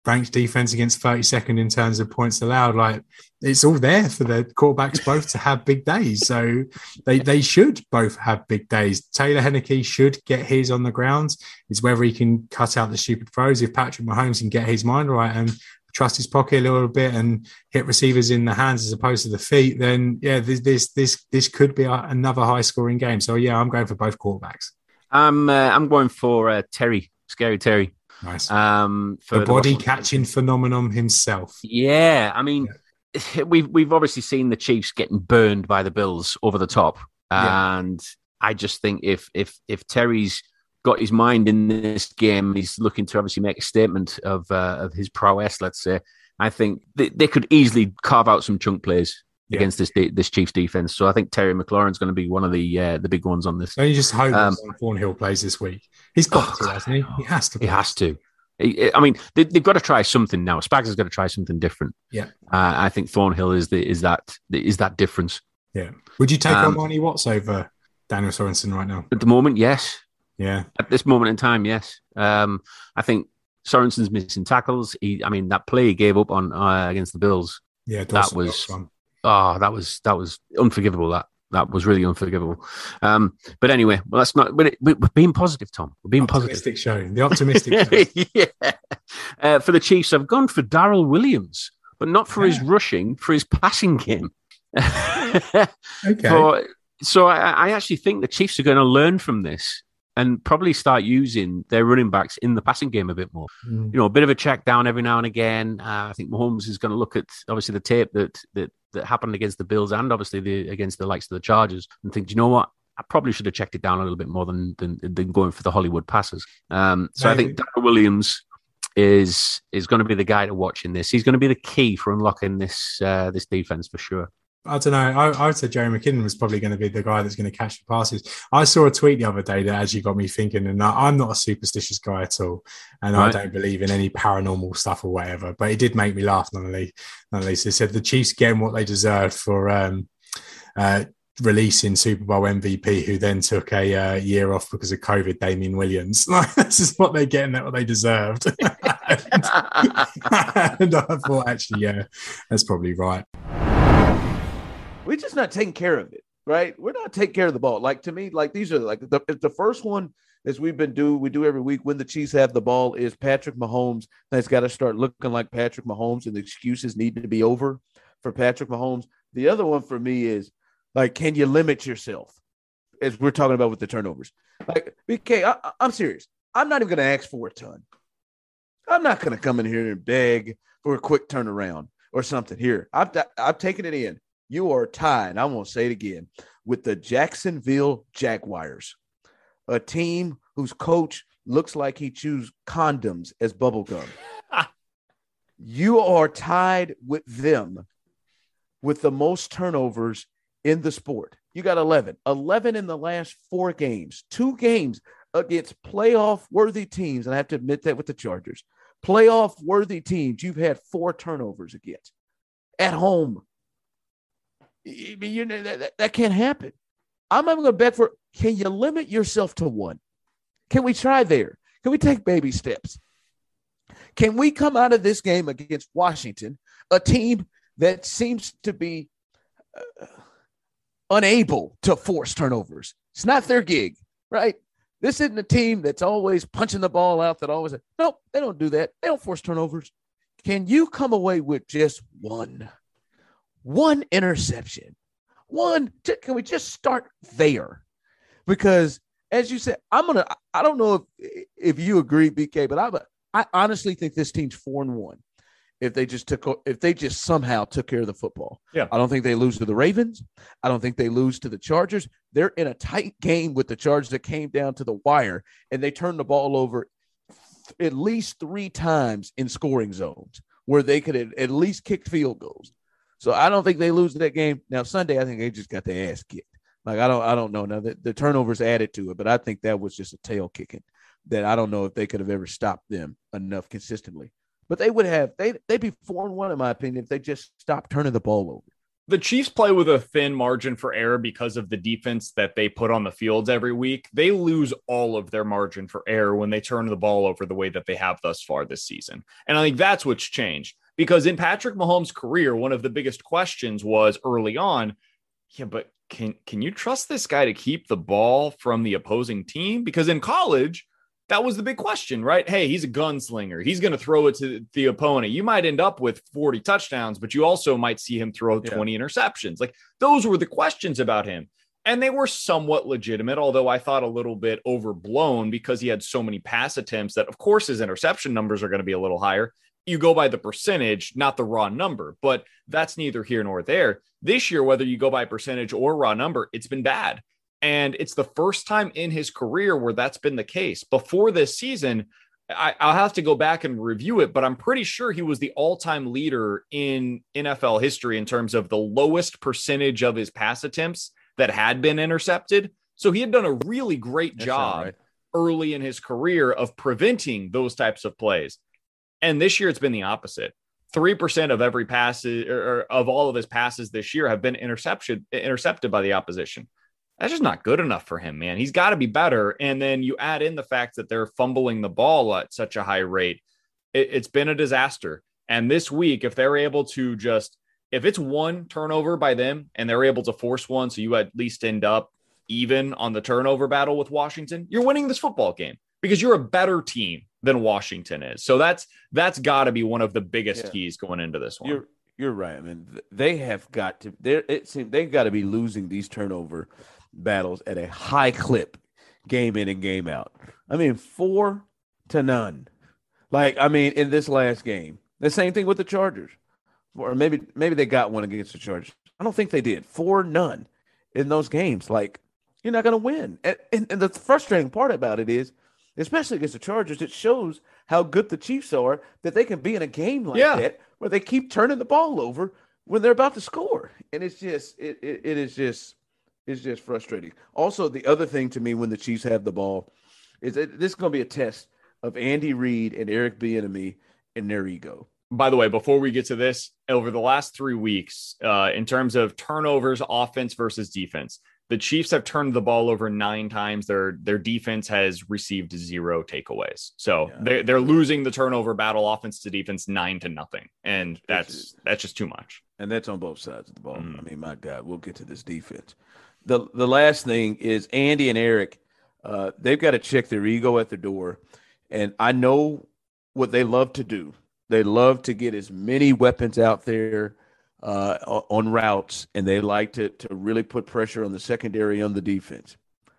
ranked defense against thirty-second in terms of points allowed. Like, it's all there for the quarterbacks both to have big days. So they they should both have big days. Taylor Henneke should get his on the ground. It's whether he can cut out the stupid throws. If Patrick Mahomes can get his mind right and trust his pocket a little bit and hit receivers in the hands as opposed to the feet, then yeah, this this this, this could be a, another high scoring game. So yeah, I'm going for both quarterbacks. I'm uh, I'm going for uh, Terry, Scary Terry. Nice. Um, for the body the catching phenomenon himself. Yeah, I mean, yeah. we've we've obviously seen the Chiefs getting burned by the Bills over the top, yeah. and I just think if if if Terry's got his mind in this game, he's looking to obviously make a statement of uh, of his prowess. Let's say, I think they, they could easily carve out some chunk plays yeah. against this this Chiefs defense. So I think Terry McLaurin's going to be one of the uh, the big ones on this. Don't you just hope um, Thornhill plays this week? He's got oh, to, hasn't he? He has to. Play. He has to. I mean, they, they've got to try something now. Spags has got to try something different. Yeah, uh, I think Thornhill is the is that is that difference. Yeah. Would you take um, Armani Watts over Daniel Sorensen right now? At the moment, yes. Yeah. At this moment in time, yes. Um, I think Sorensen's missing tackles. He, I mean, that play he gave up on uh, against the Bills. Yeah, that was. Oh, that was that was unforgivable. That. That was really unforgivable. Um, but anyway, well, that's not. We're, we're being positive, Tom. We're being optimistic positive. Show the optimistic. show. yeah. Uh, for the Chiefs, I've gone for Darrell Williams, but not for yeah. his rushing, for his passing game. okay. For, so I, I actually think the Chiefs are going to learn from this and probably start using their running backs in the passing game a bit more. Mm. You know, a bit of a check down every now and again. Uh, I think Mahomes is going to look at obviously the tape that that. that happened against the Bills and obviously the against the likes of the Chargers and think, do you know what? I probably should have checked it down a little bit more than than, than going for the Hollywood passes. Um, so Maybe. I think Darrell Williams is is going to be the guy to watch in this. He's going to be the key for unlocking this uh, this defense for sure. I don't know. I, I would say Jerry McKinnon was probably going to be the guy that's going to catch the passes. I saw a tweet the other day that actually got me thinking, and I, I'm not a superstitious guy at all, and right. I don't believe in any paranormal stuff or whatever, but it did make me laugh nonetheless. Nonetheless, it said the Chiefs getting what they deserved for um, uh, releasing Super Bowl M V P, who then took a uh, year off because of COVID, Damien Williams. Like, this is what they're getting, that what they deserved. and, and I thought, actually, yeah, that's probably right. We're just not taking care of it, right? We're not taking care of the ball. Like, to me, like, these are like the, the first one as we've been do we do every week when the Chiefs have the ball is Patrick Mahomes. That's got to start looking like Patrick Mahomes, and the excuses need to be over for Patrick Mahomes. The other one for me is, like, can you limit yourself? As we're talking about with the turnovers. Like, B K, I, I'm serious. I'm not even going to ask for a ton. I'm not going to come in here and beg for a quick turnaround or something. Here, I've, I've taken it in. You are tied, I won't say it again, with the Jacksonville Jaguars, a team whose coach looks like he chews condoms as bubblegum. You are tied with them with the most turnovers in the sport. You got eleven. eleven in the last four games. Two games against playoff-worthy teams, and I have to admit that with the Chargers. Playoff-worthy teams, you've had four turnovers against at home. I mean, you know, that, that can't happen. I'm even going to bet for, can you limit yourself to one? Can we try there? Can we take baby steps? Can we come out of this game against Washington, a team that seems to be uh, unable to force turnovers? It's not their gig, right? This isn't a team that's always punching the ball out that always – nope, they don't do that. They don't force turnovers. Can you come away with just one? One interception, one, can we just start there? Because as you said, I'm going to, I don't know if, if you agree, B K, but I, I honestly think this team's four and one. If they just took, if they just somehow took care of the football. Yeah. I don't think they lose to the Ravens. I don't think they lose to the Chargers. They're in a tight game with the Chargers that came down to the wire, and they turned the ball over at least three times in scoring zones where they could have at least kicked field goals. So I don't think they lose that game. Now, Sunday, I think they just got their ass kicked. Like, I don't I don't know. Now, the, the turnovers added to it, but I think that was just a tail kicking that I don't know if they could have ever stopped them enough consistently. But they would have – they they'd be four and one, in my opinion, if they just stopped turning the ball over. The Chiefs play with a thin margin for error because of the defense that they put on the fields every week. They lose all of their margin for error when they turn the ball over the way that they have thus far this season. And I think that's what's changed, because in Patrick Mahomes' career, one of the biggest questions was early on, yeah, but can, can you trust this guy to keep the ball from the opposing team? Because in college, that was the big question, right? Hey, he's a gunslinger. He's going to throw it to the opponent. You might end up with forty touchdowns, but you also might see him throw twenty yeah. interceptions. Like, those were the questions about him. And they were somewhat legitimate, although I thought a little bit overblown because he had so many pass attempts that, of course, his interception numbers are going to be a little higher. You go by the percentage, not the raw number, but that's neither here nor there. This year, whether you go by percentage or raw number, it's been bad. And it's the first time in his career where that's been the case. Before this season, I, I'll have to go back and review it, but I'm pretty sure he was the all-time leader in N F L history in terms of the lowest percentage of his pass attempts that had been intercepted. So he had done a really great That's job right. early in his career of preventing those types of plays. And this year it's been the opposite. three percent of every pass or of all of his passes this year have been intercepted, intercepted by the opposition. That's just not good enough for him, man. He's got to be better. And then you add in the fact that they're fumbling the ball at such a high rate. It, it's been a disaster. And this week, if they're able to just, if it's one turnover by them and they're able to force one, so you at least end up even on the turnover battle with Washington, you're winning this football game because you're a better team than Washington is. So that's, that's got to be one of the biggest yeah. keys going into this one. You're, you're right. I mean, they have got to, they're, it seems they've got to be losing these turnover battles at a high clip, game in and game out. I mean, four to none. Like, I mean, in this last game, the same thing with the Chargers, or maybe maybe they got one against the Chargers. I don't think they did. Four none in those games. Like, you're not going to win. And, and, and the frustrating part about it is, especially against the Chargers, it shows how good the Chiefs are that they can be in a game like yeah. that where they keep turning the ball over when they're about to score. And it's just, it it, it is just. It's just frustrating. Also, the other thing to me when the Chiefs have the ball is that this is going to be a test of Andy Reid and Eric Bieniemy and their ego. By the way, before we get to this, over the last three weeks, uh, in terms of turnovers, offense versus defense, the Chiefs have turned the ball over nine times. Their their defense has received zero takeaways. So yeah. they're, they're losing the turnover battle, offense to defense, nine to nothing. And that's that's just too much. And that's on both sides of the ball. Mm. I mean, my God, we'll get to this defense. The the last thing is Andy and Eric, uh, they've got to check their ego at the door. And I know what they love to do. They love to get as many weapons out there uh, on routes, and they like to, to really put pressure on the secondary on the defense.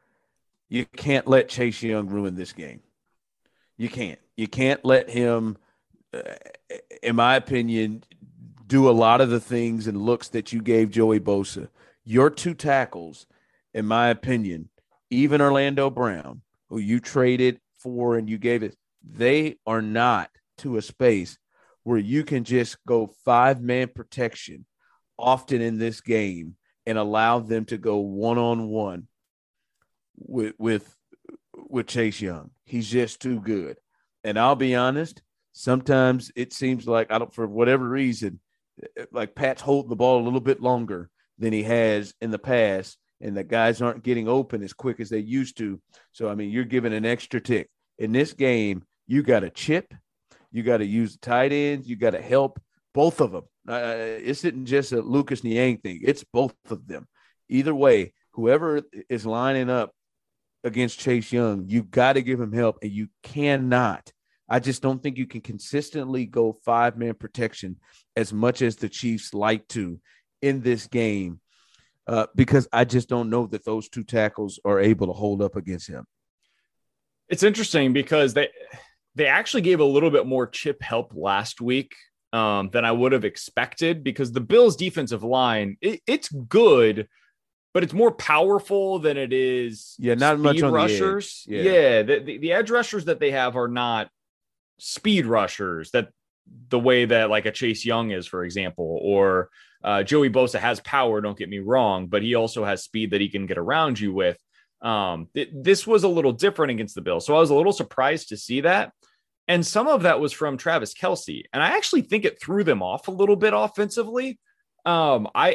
You can't let Chase Young ruin this game. You can't. You can't let him, uh, in my opinion, do a lot of the things and looks that you gave Joey Bosa. Your two tackles, in my opinion, even Orlando Brown, who you traded for and you gave it, they are not to a space where you can just go five-man protection often in this game and allow them to go one-on-one with with with Chase Young. He's just too good. And I'll be honest, sometimes it seems like, I don't, for whatever reason, like Pat's holding the ball a little bit longer than he has in the past, and the guys aren't getting open as quick as they used to. So, I mean, you're giving an extra tick. In this game, you got to chip. You got to use the tight ends. You got to help both of them. Uh, it's not just a Lucas Niang thing. It's both of them. Either way, whoever is lining up against Chase Young, you got to give him help, and you cannot. I just don't think you can consistently go five-man protection as much as the Chiefs like to in this game, uh, because I just don't know that those two tackles are able to hold up against him. It's interesting because they they actually gave a little bit more chip help last week um, than I would have expected, because the Bills' defensive line, it, it's good, but it's more powerful than it is. Yeah, not much on rushers. The edge. Yeah, yeah the, the, the edge rushers that they have are not speed rushers that the way that like a Chase Young is, for example, or uh, Joey Bosa has power, don't get me wrong, but he also has speed that he can get around you with. Um, th- this was a little different against the Bills. So I was a little surprised to see that. And some of that was from Travis Kelce. And I actually think it threw them off a little bit offensively. Um, I,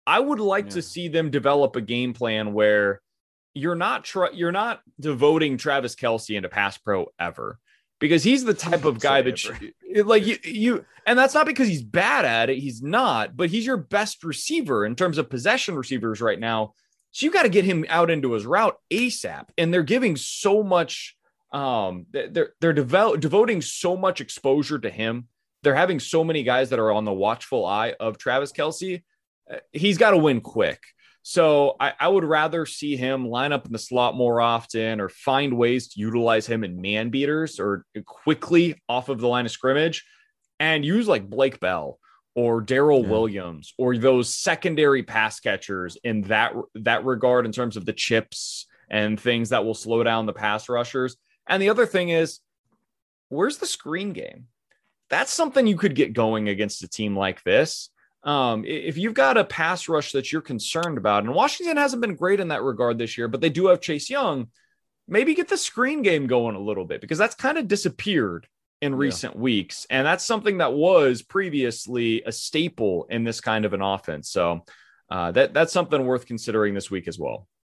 I would like Yeah. to see them develop a game plan where you're not tr- you're not devoting Travis Kelce into pass pro ever, because he's the type of guy that you, like you, you and that's not because he's bad at it. He's not, but he's your best receiver in terms of possession receivers right now. So you got to get him out into his route ASAP. And they're giving so much, um, they're, they're develop, devoting so much exposure to him. They're having so many guys that are on the watchful eye of Travis Kelce. He's got to win quick. So I, I would rather see him line up in the slot more often, or find ways to utilize him in man beaters or quickly off of the line of scrimmage, and use like Blake Bell or Darrell yeah. Williams or those secondary pass catchers in that, that regard, in terms of the chips and things that will slow down the pass rushers. And the other thing is, where's the screen game? That's something you could get going against a team like this. Um, if you've got a pass rush that you're concerned about, and Washington hasn't been great in that regard this year, but they do have Chase Young, maybe get the screen game going a little bit, because that's kind of disappeared in recent yeah. weeks. And that's something that was previously a staple in this kind of an offense. So uh, that that's something worth considering this week as well.